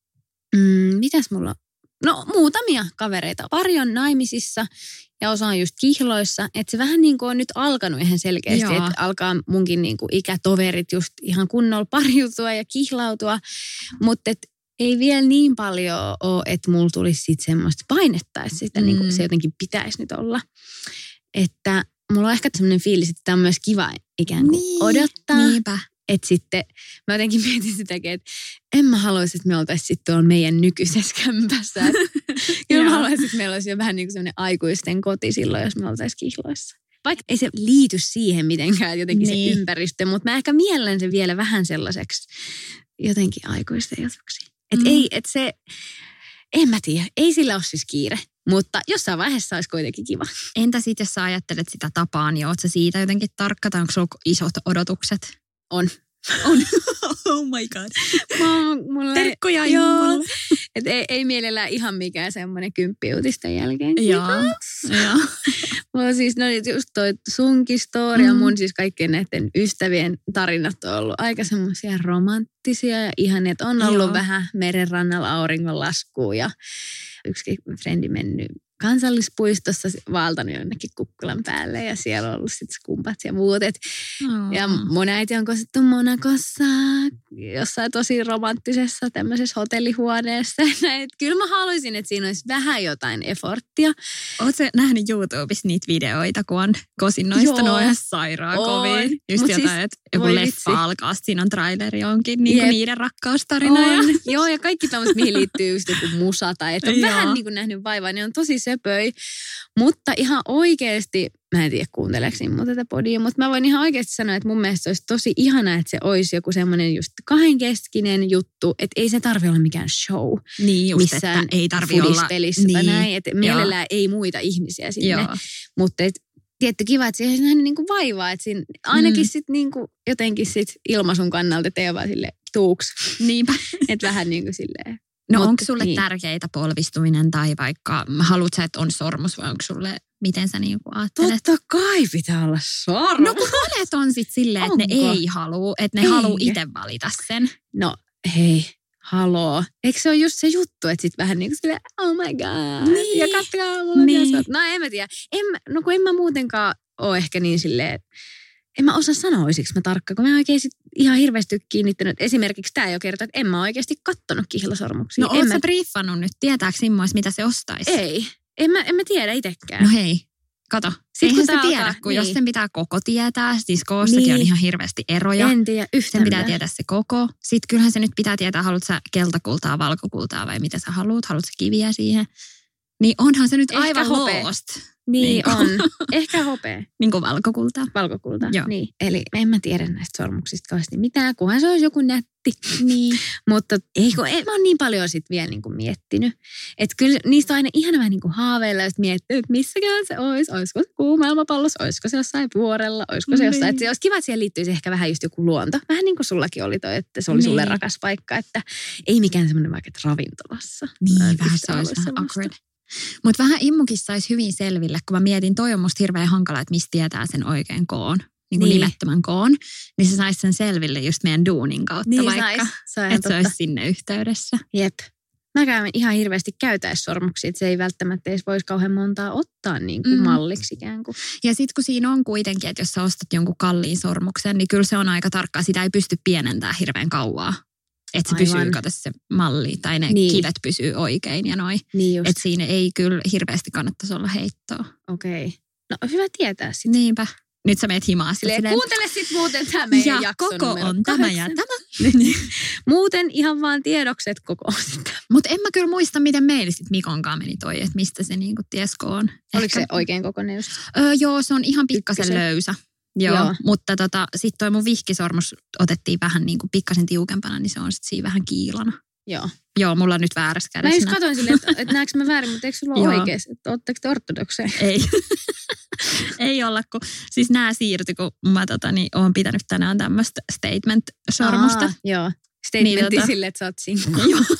mitäs mulla on? No muutamia kavereita. Pari on naimisissa ja osa on just kihloissa. Että se vähän niin kuin on nyt alkanut ihan selkeästi, että alkaa munkin niin kuin ikätoverit just ihan kunnolla pariutua ja kihlautua. Mutta ei vielä niin paljon ole, että mulla tulisi sitten semmoista painetta, että sitä niin kuin se jotenkin pitäisi nyt olla. Että mulla on ehkä semmoinen fiilis, että tämä on myös kiva ikään kuin odottaa. Niinpä. Että sitten mä jotenkin mietin sitäkin, että en mä haluaisi, että me oltaisiin sitten tuolla meidän nykyisessä kämpässä. Kyllä mä haluaisin, että meillä olisi jo vähän niin kuin semmoinen aikuisten koti silloin, jos me oltaisiin kihloissa. Vaikka ei se liity siihen mitenkään jotenkin se ympäristö, mutta mä ehkä miellän sen vielä vähän sellaiseksi jotenkin aikuisten jutuksi. Että ei, että se, en mä tiedä, ei sillä ole siis kiire. Mutta jossain vaiheessa olisi kuitenkin kiva. Entä sitten, jos sä ajattelet sitä tapaa, niin oot sä siitä jotenkin tarkka tai onko sulla isot odotukset? On. Oh my god. Terkkuja mulle. Että ei mielellään ihan mikään semmoinen 10 uutisten jälkeen. Joo. Mulla siis, no just toi sunkin story ja mun siis kaikkien näiden ystävien tarinat on ollut aika semmoisia romanttisia ja ihania, että on ollut vähän merenrannalla auringonlaskua ja yksi frendi mennyt kansallispuistossa vaeltanut jonnekin kukkulan päälle ja siellä on ollut sitten skumpat ja muut. Ja mun äiti on kosittu Monacossa jossain tosi romanttisessa tämmöisessä hotellihuoneessa. Kyllä mä haluaisin, että siinä olisi vähän jotain efforttia. Ootko nähnyt YouTubessa niitä videoita, kun on kosinnoista noin ihan sairaan kovin? Just jotain, siis, että joku leffa alkaa, siinä on traileri onkin niin kuin niiden rakkaustarina. Joo, ja kaikki tämmöiset, mihin liittyy just joku musa tai että on vähän niin kuin nähnyt vaivaa, niin on tosi söpöi. Mutta ihan oikeasti, mä en tiedä kuunteleeko niin tätä podia, mutta mä voin ihan oikeasti sanoa, että mun mielestä se olisi tosi ihana, että se olisi joku semmoinen just kahdenkeskinen juttu, että ei se tarvitse olla mikään show. Niin just, että ei tarvitse olla. Niin, näin, että mielellään ei muita ihmisiä sinne. Joo. Mutta tietty kiva, että siihen on niinku vaivaa, että siinä ainakin sitten niinku jotenkin sit ilmaisun kannalta tee vaan silleen tuuks. Niinpä. Että vähän niinku silleen. No onko sulle tärkeitä polvistuminen tai vaikka haluat sä, että on sormus vai onko sulle, miten sä niinku ajattelet? Totta kai pitää olla sormus. No kun monet on sitten silleen, että ne ei halua, että ne haluaa itse valita sen. No hei. Haloo. Eikö se ole just se juttu, että sitten vähän niin kuin silleen, oh my god. Niin. Ja katsokaa mulla. Niin. No en mä tiedä. Kun en mä muutenkaan ole ehkä niin silleen, en mä osaa sanoa, olisiko mä tarkka, kun mä oikein sit ihan hirveästi kiinnittänyt. Esimerkiksi tää jo kertoo, että en mä oikeasti kattonut kihlasormuksia. No oot sä briefannut nyt? Tietääkö Simmois, mitä se ostaisi? Ei. En mä tiedä itsekään. No hei. Kato, eihän se tiedä, kun jos sen pitää koko tietää, siis koossakin on ihan hirveästi eroja. En tiedä yhtään. Sen pitää tietää se koko. Sitten kyllähän se nyt pitää tietää, haluatko sä keltakultaa, valkokultaa vai mitä sä haluat, haluatko sä kiviä siihen. Niin onhan se nyt ehkä aivan hopea. lost. Niin on. Ehkä hopea. Niin kuin valkokultaa. Valkokultaa, joo. Niin. Eli en mä tiedä näistä sormuksista kauheasti mitään, kunhan se olisi joku nätti. Niin. Mutta mä oon niin paljon sit vielä niinku miettinyt. Että kyllä niistä on aina ihana vähän niinku haaveilla ja miettiä, että missäkään se olisi. Olisiko se kuumailmapallossa, olisiko se jossain vuorella, olisiko se jossain. Että se olisi kiva, että siihen liittyisi ehkä vähän just joku luonto. Vähän niin kuin sullakin oli toi, että se oli sulle rakas paikka. Että ei mikään semmoinen vaikka ravintolassa. Niin, vähän se olisi vähän awkward. Mutta vähän immukissa saisi hyvin selville, kun mä mietin, toi on musta hirveän hankala, että mistä tietää sen oikein koon. Niin kuin nimettömän koon, niin se saisi sen selville just meidän duunin kautta niin vaikka. Että se olisi sinne yhteydessä. Jep. Mä käyn ihan hirveästi käytäissormuksia, että se ei välttämättä edes voisi kauhean montaa ottaa niin kuin malliksi ikään kuin. Ja sitten kun siinä on kuitenkin, että jos sä ostat jonkun kalliin sormuksen, niin kyllä se on aika tarkkaa. Sitä ei pysty pienentämään hirveän kauaa. Että se pysyy, kato se malli tai ne kivet pysyy oikein ja noin. Niin että siinä ei kyllä hirveästi kannattaisi olla heittoa. Okei. No hyvä tietää sitten. Niinpä. Nyt sä meet himaa. Kuuntele sitten muuten tämä meidän jakso koko on tämä ja tämä. Muuten ihan vaan tiedokset koko on sitä. Mutta en mä kyllä muista, miten meillä sitten Mikonkaan meni toi, että mistä se niinku tiesko on. Oliko se oikein kokoinen just? Joo, se on ihan pikkasen löysä. Joo. Mutta sitten toi mun vihkisormus otettiin vähän niinku pikkasen tiukempana, niin se on sitten siinä vähän kiilana. Joo, mulla on nyt väärässä kädessä. Mä just katsoin silleen, että näetkö mä väärin, mutta eikö sulla ole oikeasti? Ootteko te ortodokseja? Ei. Ei olla, kun siis nämä siirtyi, kun mä oon pitänyt tänään tämmöistä statement-sormusta. Joo, statementti niin, silleen, että sä oot sinkku. Joo.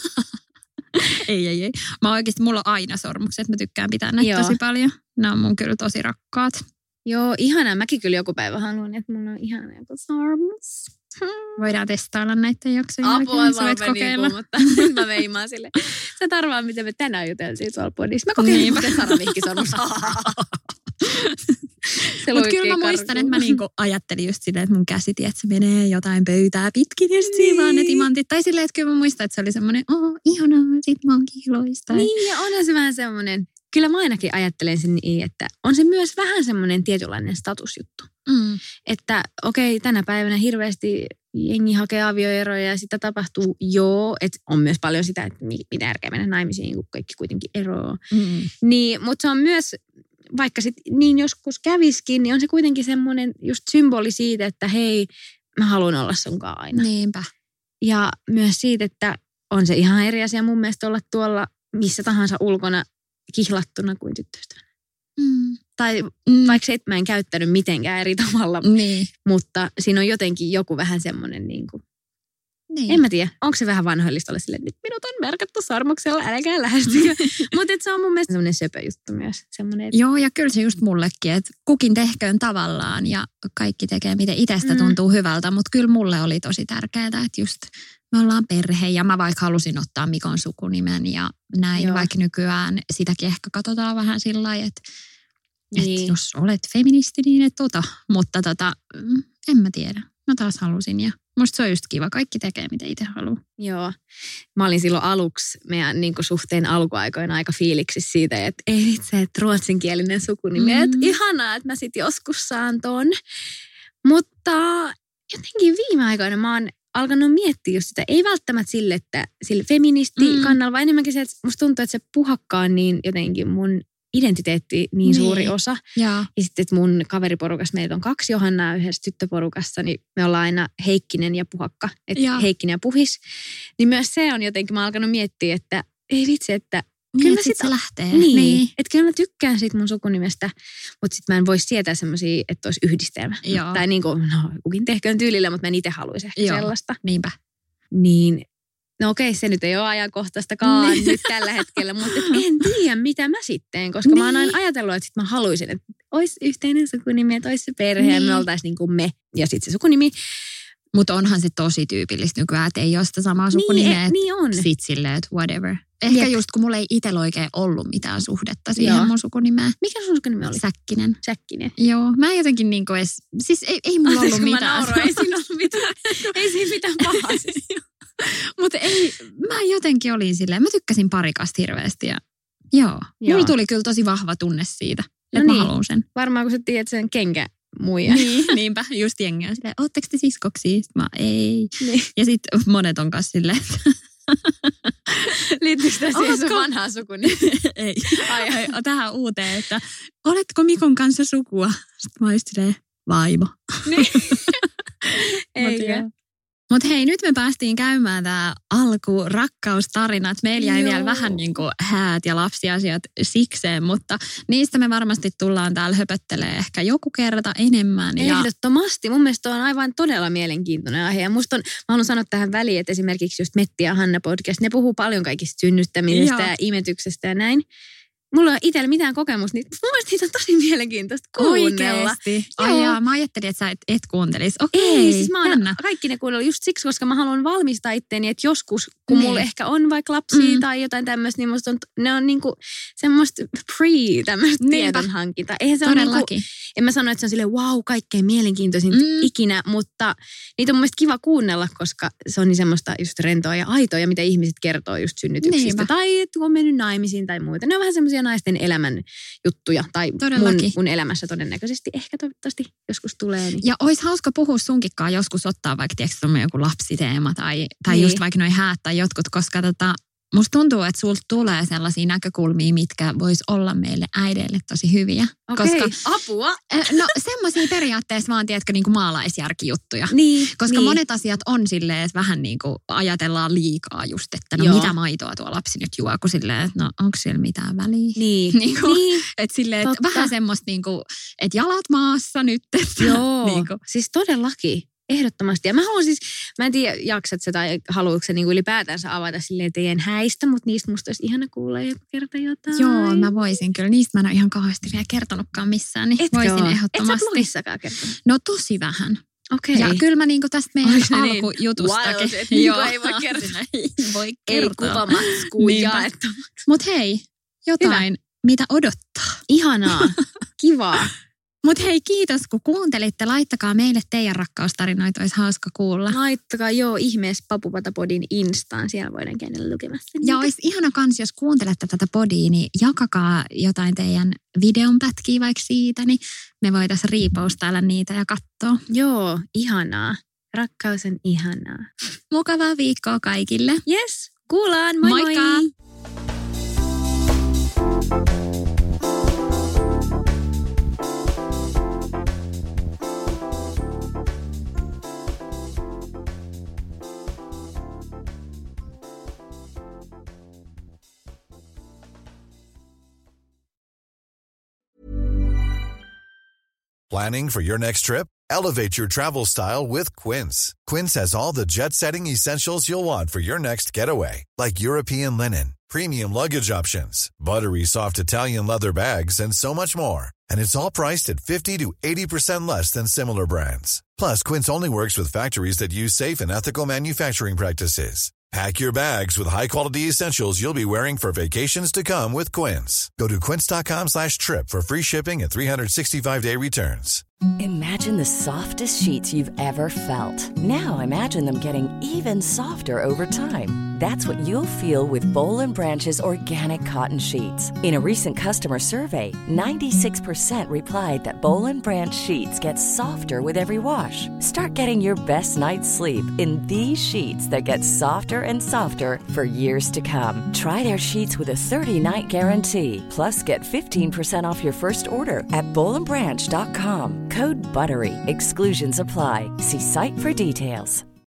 Ei. Mä oikeasti, mulla on aina sormukset, mä tykkään pitää näitä tosi paljon. Nämä on mun kyllä tosi rakkaat. Joo, ihanaa. Mäkin kyllä joku päivä haluan, että mulla on ihana joku sormus. Voidaan testailla näiden jaksojen jälkeen. Apua, sä voit kokeilla. Mutta mä veimaan sille. Sä tarvaa, mitä me tänään juteltiin tuolla podissa. Mä kokeilin, miten Sara vihkisormus. Mutta kyllä mä muistan, että mä niinku ajattelin just silleen, että mun käsi, että se menee jotain pöytää pitkin ja sitten siinä vaan ne timantit. Tai silleen, että kyllä mä muistan, että se oli semmoinen, ihanaa, sit mä oon kiiloista. Niin, ja onhan se vähän semmoinen, kyllä mä ainakin ajattelen sen niin, että on se myös vähän semmoinen tietynlainen statusjuttu. Että okei, tänä päivänä hirveästi jengi hakee avioeroja ja sitä tapahtuu että on myös paljon sitä, että mitä järkeä mennä naimisiin, kun kaikki kuitenkin eroaa. Niin, mutta se on myös, vaikka sitten niin joskus käviskin, niin on se kuitenkin semmoinen just symboli siitä, että hei, mä haluan olla sunkaan aina. Niinpä. Ja myös siitä, että on se ihan eri asia mun mielestä olla tuolla missä tahansa ulkona kihlattuna kuin tyttöystävänä. Tai vaikka mä en käyttänyt mitenkään eri tavalla, mutta siinä on jotenkin joku vähän semmoinen niin. En mä tiedä, onko se vähän vanhoillista olla silleen, että nyt minut on merkattu sormuksella, älkää lähestykö. Mutta se on mun mielestä semmoinen söpö juttu myös. Joo, ja kyllä se just mullekin, että kukin tehköön tavallaan ja kaikki tekee miten itsestä tuntuu hyvältä. Mutta kyllä mulle oli tosi tärkeää, että just me ollaan perhe ja mä vaikka halusin ottaa Mikon sukunimen ja näin, vaikka nykyään sitäkin ehkä katsotaan vähän sillä lailla, että jos olet feministi, niin et mutta en mä tiedä. Mä taas halusin ja musta se on just kiva. Kaikki tekee, mitä itse haluaa. Joo. Mä olin silloin aluksi meidän niin kuin suhteen alkuaikoina aika fiiliksissä siitä, että ei vitsi, että ruotsinkielinen sukunimi. Että ihanaa, että mä sit joskus saan ton. Mutta jotenkin viime aikoina mä oon alkanut miettiä just sitä. Ei välttämättä sille feministi-kannalla, vaan enemmänkin se, että musta tuntuu, että se puhakka on niin jotenkin mun identiteetti niin suuri osa. Ja sitten, että mun kaveriporukassa meitä on 2 Johannaa yhdessä tyttöporukassa, niin me ollaan aina Heikkinen ja Puhakka. Että Heikkinen ja Puhis. Niin myös se on jotenkin, mä oon alkanut miettiä, että ei vitsi, että kyllä niin, se lähtee. Niin. Että kyllä mä tykkään siitä mun sukunimestä, mutta sitten mä en voi sietää semmoisia, että olisi yhdistelmä. Joo. Tai niin kuin, kukin tehköön tyylillä, mutta mä en itse haluaisi ehkä sellaista. Niinpä. Niin, no okei, se nyt ei ole ajankohtaistakaan nyt tällä hetkellä, mutta en tiedä, mitä mä sitten, koska mä oon aina ajatellut, että sit mä haluaisin, että olisi yhteinen sukunimi, että olisi se perhe ja me oltaisiin niin kuin me ja sitten se sukunimi. Mutta onhan se tosi tyypillistä nykyään, että ei ole sitä samaa sukunimeä. Niin on. Sitten silleen, että whatever. Ehkä just kun mulla ei itsellä oikein ollut mitään suhdetta siihen mun sukunimeen. Mikä sun sukunimi oli? Säkkinen. Säkkinen. Joo, mä jotenkin niinku edes, siis ei mulla ollut mitään. Mä nauroin, ei siinä ollut mitään, ei siinä mitään pahaa. Mutta mä jotenkin olin silleen, mä tykkäsin Parikasta hirveästi ja joo. Mulla tuli kyllä tosi vahva tunne siitä, että mä haluan sen. Varmaan kun sä tiedät sen kenkämuija. Niin, niinpä, just jengi on silleen, ootteko te siskoksi? Mä ei. Niin. Ja sitten monet on kanssa silleen, liittyykö tämä siihen sun vanhaan sukunimi? Ei. Tähän uuteen, että oletko Mikon kanssa sukua? Sitten mä olin silleen, vaimo. Niin. Eikä. Mutta hei, nyt me päästiin käymään tämä alkurakkaustarina. Meillä jäi vielä vähän niin kuin häät ja lapsiasiat sikseen, mutta niistä me varmasti tullaan täällä höpöttelee ehkä joku kerta enemmän. Ehdottomasti. Mun mielestä on aivan todella mielenkiintoinen aihe. Ja musta on, mä haluan sanoa tähän väliin, että esimerkiksi just Metti ja Hanna podcast, ne puhuu paljon kaikista synnyttämisestä ja imetyksestä ja näin. Mulla ei ole itsellä mitään kokemusta, niin mun mielestä niitä on tosi mielenkiintoista kuunnella. Oikeesti? Ai mä ajattelin, että sä et kuuntelisi. Okei, ei, siis mä oon kaikki ne kuunnella just siksi, koska mä haluan valmistaa itteeni, että joskus, kun mulla ehkä on vaikka lapsia tai jotain tämmöistä, niin musta ne on niinku semmoista tämmöistä tiedonhankintaa. Eihän se ole niinku, en mä sano, että se on silleen wow, kaikkein mielenkiintoisin ikinä, mutta niitä on mun mielestä kiva kuunnella, koska se on niin semmoista just rentoa ja aitoa, ja mitä ihmiset kertoo just synnytyksistä. Tai että kun on mennyt naimisiin tai muuta. Ne on vähän semmoisia naisten elämän juttuja, tai mun elämässä todennäköisesti ehkä toivottavasti joskus tulee. Niin. Ja olisi hauska puhua sunkinkaan joskus ottaa vaikka tiedätkö joku lapsiteema tai just vaikka noi häät tai jotkut, koska musta tuntuu, että sulta tulee sellaisia näkökulmia, mitkä vois olla meille äideille tosi hyviä. Okei, apua! No semmoisia periaatteessa vaan, tiedätkö, niin kuin maalaisjärkijuttuja. Niin, koska monet asiat on silleen, että vähän niin kuin ajatellaan liikaa just, että no mitä maitoa tuo lapsi nyt juo, kun silleen, että no onko siellä mitään väliä? Niin, että silleen, että vähän semmoista niin kuin, että jalat maassa nyt. Että, joo, niin kuin. Siis todellakin. Ehdottomasti. Ja mä haluan siis, mä en tiedä jaksat sä tai haluatko sä niin ylipäätänsä avata silleen teidän häistä, mutta niistä musta olisi ihana kuulla joku kerta jotain. Joo, mä voisin kyllä. Niistä mä en ole ihan kauheasti vielä kertonutkaan missään, niin voisin ehdottomasti. Et sä blogissakaan kertonut? No tosi vähän. Okei. Ja kyllä mä niinku tästä meidän alkujutustakin. Niin? Joo, ei voi kertoa. Voi kertoa. Ei kuvamatskuu jaettavaksi. Mut hei, jotain, mitä odottaa. Ihanaa. Kivaa. Mutta hei, kiitos kun kuuntelitte. Laittakaa meille teidän rakkaustarinoita, olisi hauska kuulla. Laittakaa ihmeessä Papupata-podin Instaan, siellä voidaan käydä lukemassa. Ja olisi ihana kans, jos kuuntelette tätä podia, niin jakakaa jotain teidän videonpätkiä vaikka siitä, niin me voitaisiin riipoustailla niitä ja katsoa. Joo, ihanaa. Rakkaus on ihanaa. Mukavaa viikkoa kaikille. Yes, kuullaan. Moi Moikka! Moi! Planning for your next trip? Elevate your travel style with Quince. Quince has all the jet-setting essentials you'll want for your next getaway, like European linen, premium luggage options, buttery soft Italian leather bags, and so much more. And it's all priced at 50 to 80% less than similar brands. Plus, Quince only works with factories that use safe and ethical manufacturing practices. Pack your bags with high-quality essentials you'll be wearing for vacations to come with Quince. Go to quince.com/trip for free shipping and 365-day returns. Imagine the softest sheets you've ever felt. Now imagine them getting even softer over time. That's what you'll feel with Boll & Branch's organic cotton sheets. In a recent customer survey, 96% replied that Boll & Branch sheets get softer with every wash. Start getting your best night's sleep in these sheets that get softer and softer for years to come. Try their sheets with a 30-night guarantee. Plus, get 15% off your first order at bollandbranch.com. Code BUTTERY. Exclusions apply. See site for details.